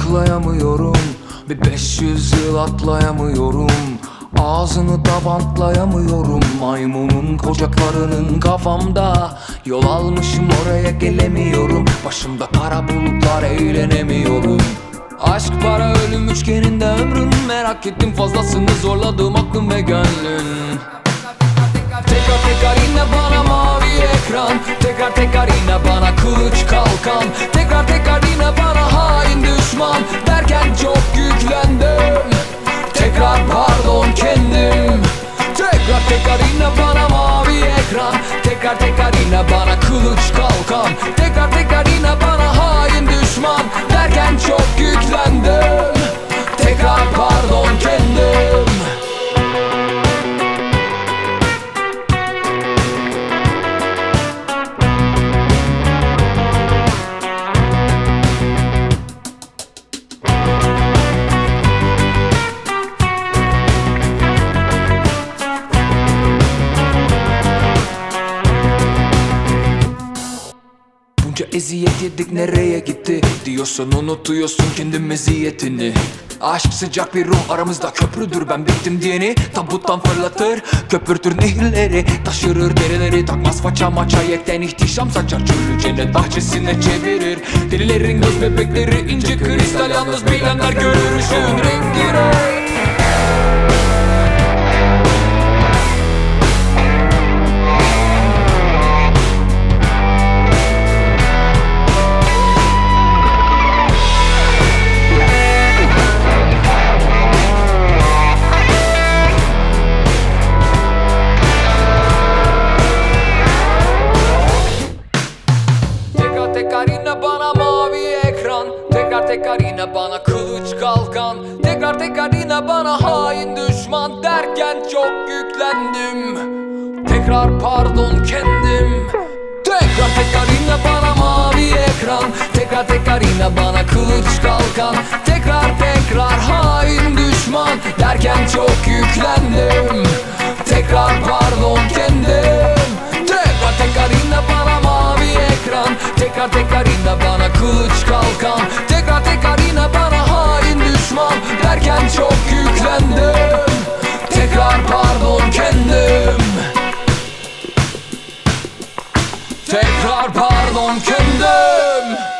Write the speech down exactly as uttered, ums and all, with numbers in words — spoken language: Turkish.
saklayamıyorum. Bir beş yüz yıl atlayamıyorum. Ağzını da bantlayamıyorum. Maymunun kocaklarının kafamda. Yol almışım oraya gelemiyorum. Başımda kara bulutlar eğlenemiyorum. Aşk, para, ölüm üçgeninde ömrün. Merak ettim fazlasını, zorladım aklım ve gönlün. Tekrar tekrar yine bana mavi ekran. Tekrar tekrar yine bana kılıç kalkan. Tekrar tekrar yine bana hain düşman derken çok yüklendim. Tekrar pardon kendim. Tekrar tekrar yine bana mavi ekran. Tekrar tekrar yine bana kılıç kalkan. Tekrar tekrar yine bana hain düşman derken çok yüklendim. Tekrar pardon kendim. Eziyet yedik, nereye gitti diyorsun, unutuyorsun kendi meziyetini. Aşk sıcak bir ruh, aramızda köprüdür, ben bittim diyeni tabuttan fırlatır, köpürtür nehirleri, taşırır derileri, takmaz faça maça yekten ihtişam saçar, çölü cennet bahçesine çevirir. Delilerin göz bebekleri ince kristal, yalnız bilenler görür ışığın rengini. Tekrar yine bana mavi ekran. Tekrar tekrar yine bana kılıç kalkan. Tekrar tekrar yine bana hain düşman derken çok yüklendim. Tekrar pardon kendim. Tekrar tekrar yine bana mavi ekran. Tekrar tekrar yine bana kılıç kalkan. Tekrar tekrar hain düşman derken çok yüklendim. Tekrar pardon kendim. Tekrar tekrar yine bana mavi ekran. Tekrar tekrar yine bana kılıç kalkan. Tekrar tekrar yine bana hain düşman derken çok yüklendim. Tekrar pardon kendim. Tekrar pardon kendim.